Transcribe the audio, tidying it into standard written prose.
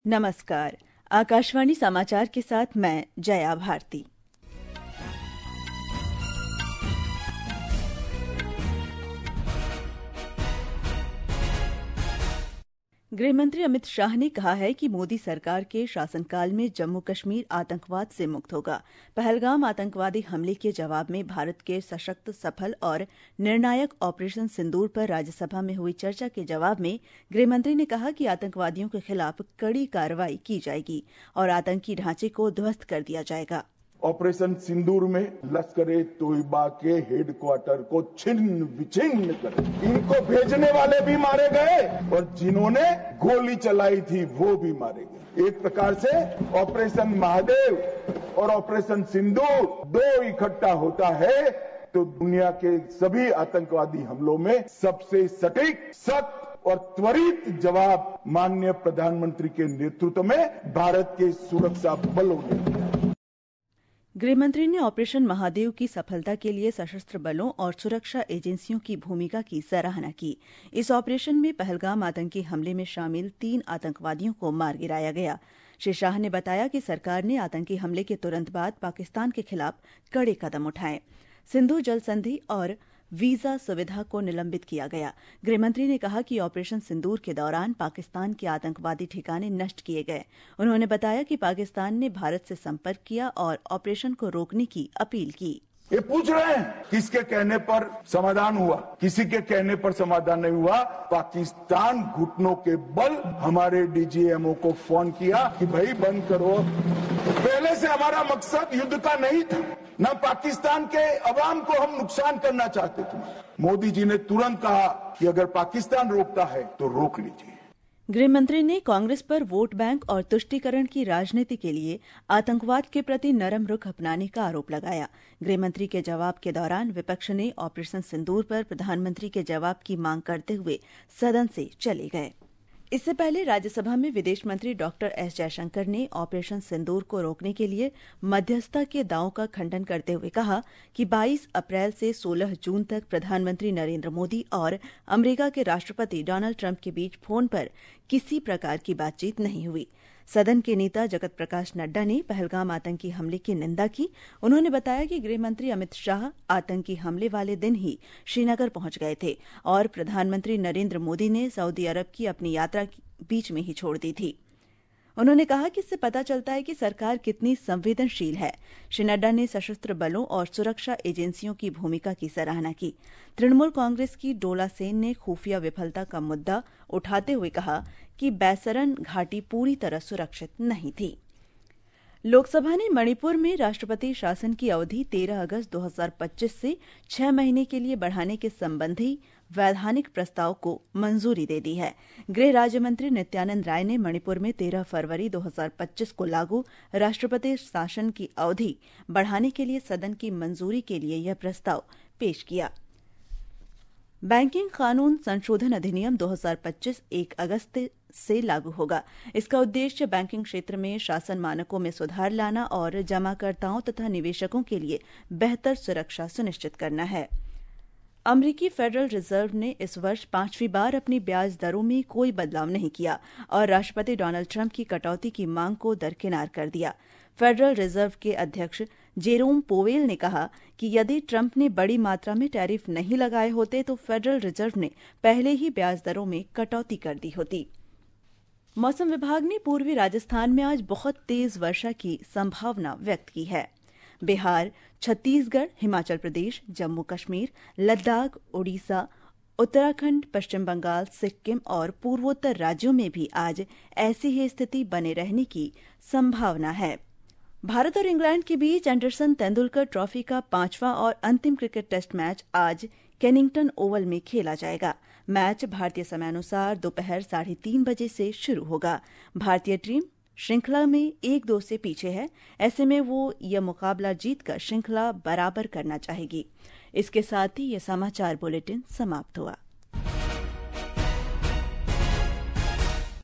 नमस्कार। आकाशवाणी समाचार के साथ मैं जया भारती। गृहमंत्री अमित शाह ने कहा है कि मोदी सरकार के शासनकाल में जम्मू कश्मीर आतंकवाद से मुक्त होगा। पहलगाम आतंकवादी हमले के जवाब में भारत के सशक्त, सफल और निर्णायक ऑपरेशन सिंदूर पर राज्यसभा में हुई चर्चा के जवाब में गृहमंत्री ने कहा कि आतंकवादियों के खिलाफ कड़ी कार्रवाई की जाएगी और आतंकी ढांचे को ध्वस्त कर दिया जाएगा। ऑपरेशन सिंदूर में लश्कर-ए तोयबा के हेडक्वार्टर को छिन्न विछिन्न कर इनको भेजने वाले भी मारे गए और जिन्होंने गोली चलाई थी वो भी मारे गए। एक प्रकार से ऑपरेशन महादेव और ऑपरेशन सिंदूर दो इकट्ठा होता है तो दुनिया के सभी आतंकवादी हमलों में सबसे सटीक, सख्त और त्वरित जवाब माननीय प्रधानमंत्री के नेतृत्व में भारत के सुरक्षा बलों ने दिया। गृहमंत्री ने ऑपरेशन महादेव की सफलता के लिए सशस्त्र बलों और सुरक्षा एजेंसियों की भूमिका की सराहना की। इस ऑपरेशन में पहलगाम आतंकी हमले में शामिल 3 आतंकवादियों को मार गिराया गया। श्री शाह ने बताया कि सरकार ने आतंकी हमले के तुरंत बाद पाकिस्तान के खिलाफ कड़े कदम उठाए। सिंधु जल संधि और वीजा सुविधा को निलंबित किया गया। गृहमंत्री ने कहा कि ऑपरेशन सिंदूर के दौरान पाकिस्तान के आतंकवादी ठिकाने नष्ट किए गए। उन्होंने बताया कि पाकिस्तान ने भारत से संपर्क किया और ऑपरेशन को रोकने की अपील की। ये पूछ रहे हैं किसके कहने पर समाधान हुआ, किसी के कहने पर समाधान नहीं हुआ। पाकिस्तान घुटनों के बल हमारे डीजीएमओ को फोन किया कि भाई बंद करो। पहले से हमारा मकसद युद्ध का नहीं था, न पाकिस्तान के अवाम को हम नुकसान करना चाहते थे। मोदी जी ने तुरंत कहा कि अगर पाकिस्तान रोकता है तो रोक लीजिए। गृहमंत्री ने कांग्रेस पर वोट बैंक और तुष्टीकरण की राजनीति के लिए आतंकवाद के प्रति नरम रुख अपनाने का आरोप लगाया। गृहमंत्री के जवाब के दौरान विपक्ष ने ऑपरेशन सिंदूर पर प्रधानमंत्री के जवाब की मांग करते हुए सदन से चले गए। इससे पहले राज्यसभा में विदेश मंत्री डॉक्टर एस जयशंकर ने ऑपरेशन सिंदूर को रोकने के लिए मध्यस्थता के दावों का खंडन करते हुए कहा कि 22 अप्रैल से 16 जून तक प्रधानमंत्री नरेंद्र मोदी और अमेरिका के राष्ट्रपति डोनाल्ड ट्रंप के बीच फोन पर किसी प्रकार की बातचीत नहीं हुई। सदन के नेता जगत प्रकाश नड्डा ने पहलगाम आतंकी हमले की निंदा की। उन्होंने बताया कि गृहमंत्री अमित शाह आतंकी हमले वाले दिन ही श्रीनगर पहुंच गए थे और प्रधानमंत्री नरेंद्र मोदी ने सऊदी अरब की अपनी यात्रा बीच में ही छोड़ दी थी। उन्होंने कहा कि इससे पता चलता है कि सरकार कितनी संवेदनशील है। श्री नड्डा ने सशस्त्र बलों और सुरक्षा एजेंसियों की भूमिका की सराहना की। तृणमूल कांग्रेस की डोला सेन ने खुफिया विफलता का मुद्दा उठाते हुए कहा कि बैसरन घाटी पूरी तरह सुरक्षित नहीं थी। लोकसभा ने मणिपुर में राष्ट्रपति शासन की अवधि 13 अगस्त 2025 से 6 महीने के लिए बढ़ाने के संबंधी वैधानिक प्रस्ताव को मंजूरी दे दी है। गृह राज्य मंत्री नित्यानंद राय ने मणिपुर में 13 फरवरी 2025 को लागू राष्ट्रपति शासन की अवधि बढ़ाने के लिए सदन की मंजूरी के लिए यह प्रस्ताव पेश किया। बैंकिंग कानून संशोधन अधिनियम 2025 1 अगस्त से लागू होगा। इसका उद्देश्य बैंकिंग क्षेत्र में शासन मानकों में सुधार लाना और जमाकर्ताओं तथा निवेशकों के लिए बेहतर सुरक्षा सुनिश्चित करना है। अमेरिकी फेडरल रिजर्व ने इस वर्ष 5वीं बार अपनी ब्याज दरों में कोई बदलाव नहीं किया और राष्ट्रपति डोनाल्ड ट्रंप की कटौती की मांग को दरकिनार कर दिया। फेडरल रिजर्व के अध्यक्ष जेरोम पोवेल ने कहा कि यदि ट्रंप ने बड़ी मात्रा में टैरिफ नहीं लगाए होते तो फेडरल रिजर्व ने पहले ही ब्याज दरों में कटौती कर दी होती। मौसम विभाग ने पूर्वी राजस्थान में आज बहुत तेज वर्षा की संभावना व्यक्त की है। बिहार, छत्तीसगढ़, हिमाचल प्रदेश, जम्मू कश्मीर, लद्दाख, ओडिशा, उत्तराखंड, पश्चिम बंगाल, सिक्किम और पूर्वोत्तर राज्यों में भी आज ऐसी ही स्थिति बने रहने की संभावना है। भारत और इंग्लैंड के बीच एंडरसन तेंदुलकर ट्रॉफी का 5वां और अंतिम क्रिकेट टेस्ट मैच आज केनिंगटन ओवल में खेला जाएगा। मैच भारतीय समयानुसार दोपहर 3:30 बजे से शुरू होगा। भारतीय टीम श्रृंखला में 1-2 से पीछे है। ऐसे में वो यह मुकाबला जीतकर श्रृंखला बराबर करना चाहेगी। इसके साथ ही यह समाचार बुलेटिन समाप्त हुआ।